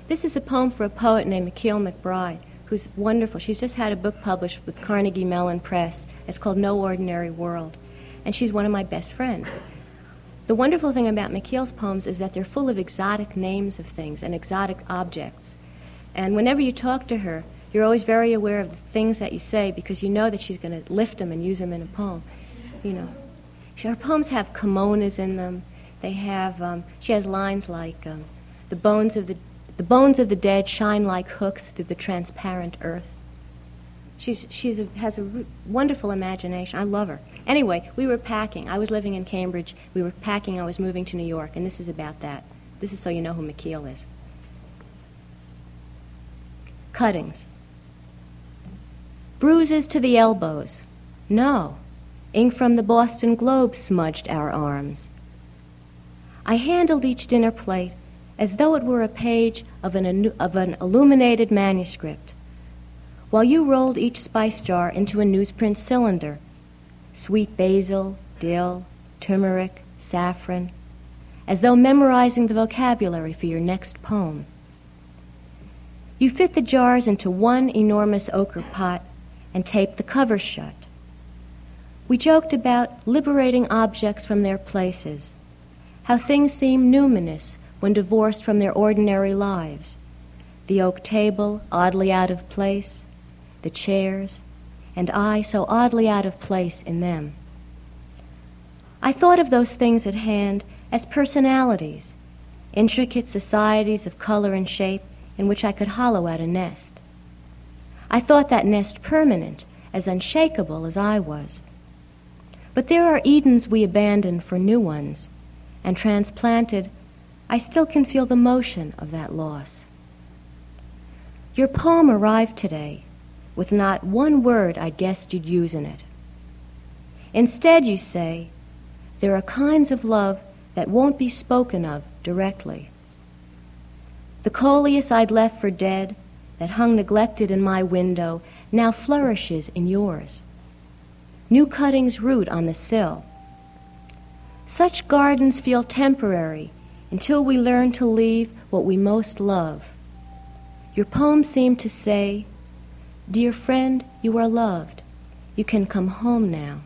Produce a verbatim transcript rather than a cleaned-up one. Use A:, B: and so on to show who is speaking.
A: This is a poem for a poet named McKeel McBride, who's wonderful. She's just had a book published with Carnegie Mellon Press. It's called No Ordinary World, and she's one of my best friends. The wonderful thing about McKeel's poems is that they're full of exotic names of things and exotic objects. And whenever you talk to her, you're always very aware of the things that you say because you know that she's going to lift them and use them in a poem. You know, her poems have kimonos in them. They have. Um, she has lines like, um, "The bones of the the bones of the dead shine like hooks through the transparent earth." She's she's a, has a r- wonderful imagination. I love her. Anyway, we were packing. I was living in Cambridge. We were packing. I was moving to New York, and this is about that. This is so you know who McKeel is. Cuttings. Bruises to the elbows. No. Ink from the Boston Globe smudged our arms. I handled each dinner plate as though it were a page of an, of an illuminated manuscript, while you rolled each spice jar into a newsprint cylinder, sweet basil, dill, turmeric, saffron, as though memorizing the vocabulary for your next poem. You fit the jars into one enormous ochre pot and taped the cover shut. We joked about liberating objects from their places, how things seem numinous when divorced from their ordinary lives. The oak table, oddly out of place, the chairs, and I so oddly out of place in them. I thought of those things at hand as personalities, intricate societies of color and shape in which I could hollow out a nest. I thought that nest permanent, as unshakable as I was. But there are Edens we abandoned for new ones, and transplanted, I still can feel the motion of that loss. Your poem arrived today with not one word I guessed you'd use in it. Instead, you say, there are kinds of love that won't be spoken of directly. The coleus I'd left for dead, that hung neglected in my window, now flourishes in yours. New cuttings root on the sill. Such gardens feel temporary until we learn to leave what we most love. Your poem seemed to say, dear friend, you are loved. You can come home now.